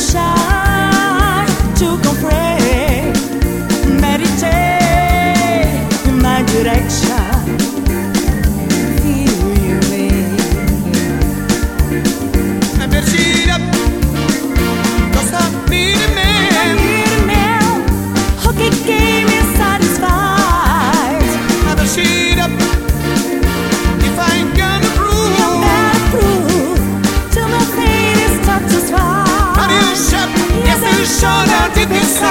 deixar to comprehend, meditate in my direction. Feel you in. I better sheet up, 'cause I need a man. I need a man who can keep me satisfied. I better sheet up, if I ain't gonna prove. You gotta prove till my fate is touched as far. How do you shut? Yes, it's short out deep inside.